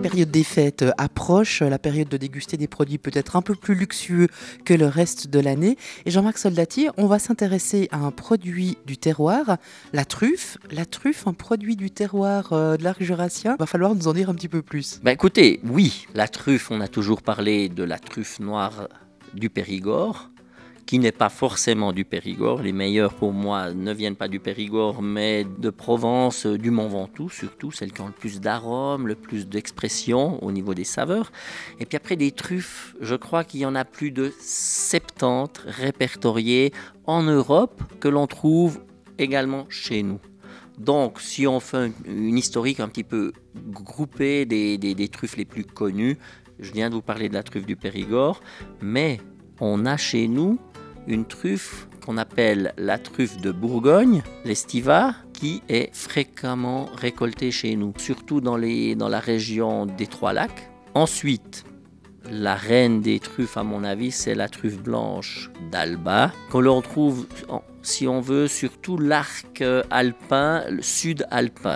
période des fêtes approche, la période de déguster des produits peut-être un peu plus luxueux que le reste de l'année. Et Jean-Marc Soldati, on va s'intéresser à un produit du terroir, la truffe. La truffe, un produit du terroir de l'arc jurassien. Va falloir nous en dire un petit peu plus. Écoutez, oui, la truffe, on a toujours parlé de la truffe noire du Périgord, qui n'est pas forcément du Périgord. Les meilleurs pour moi ne viennent pas du Périgord, mais de Provence, du Mont Ventoux surtout, celles qui ont le plus d'arômes, le plus d'expression au niveau des saveurs. Et puis après des truffes, je crois qu'il y en a plus de 70 répertoriées en Europe que l'on trouve également chez nous. Donc, si on fait une historique un petit peu groupée des truffes les plus connues, je viens de vous parler de la truffe du Périgord, mais on a chez nous une truffe qu'on appelle la truffe de Bourgogne, l'Estiva, qui est fréquemment récoltée chez nous, surtout dans la région des Trois-Lacs. Ensuite, la reine des truffes, à mon avis, c'est la truffe blanche d'Alba, qu'on retrouve, si on veut, sur tout l'arc alpin, le sud alpin.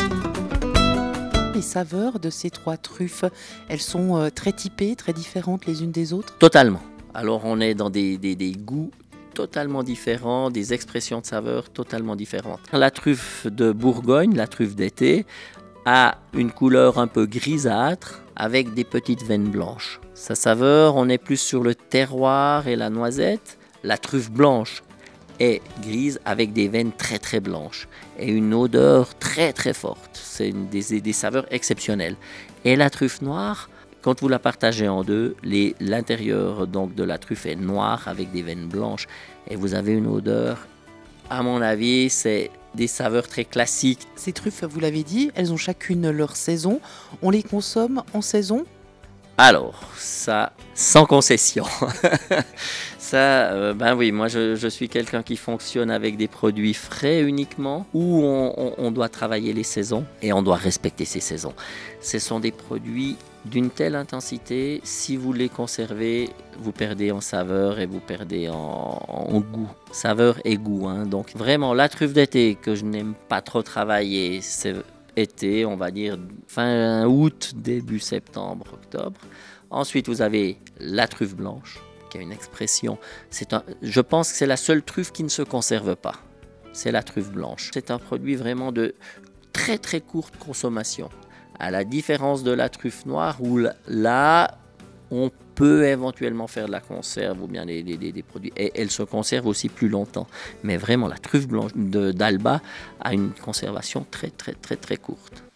Les saveurs de ces trois truffes, elles sont très typées, très différentes les unes des autres? Totalement. Alors on est dans des goûts totalement différents, des expressions de saveurs totalement différentes. La truffe de Bourgogne, la truffe d'été, a une couleur un peu grisâtre avec des petites veines blanches. Sa saveur, on est plus sur le terroir et la noisette. La truffe blanche est grise avec des veines très très blanches et une odeur très très forte. C'est des saveurs exceptionnelles. Et la truffe noire, quand vous la partagez en deux, l'intérieur donc de la truffe est noir avec des veines blanches et vous avez une odeur, à mon avis, c'est des saveurs très classiques. Ces truffes, vous l'avez dit, elles ont chacune leur saison. On les consomme en saison? Alors, ça, sans concession. Ça, oui, moi je suis quelqu'un qui fonctionne avec des produits frais uniquement, où on doit travailler les saisons et on doit respecter ces saisons. Ce sont des produits d'une telle intensité, si vous les conservez, vous perdez en saveur et vous perdez en goût. Saveur et goût, hein. Donc vraiment, la truffe d'été que je n'aime pas trop travailler, c'est été, on va dire fin août, début septembre, octobre. Ensuite, vous avez la truffe blanche, qui a une expression. Je pense que c'est la seule truffe qui ne se conserve pas. C'est la truffe blanche. C'est un produit vraiment de très très courte consommation. À la différence de la truffe noire, où là, on peut éventuellement faire de la conserve ou bien des produits. Et elle se conserve aussi plus longtemps. Mais vraiment, la truffe blanche d'Alba a une conservation très très très très courte.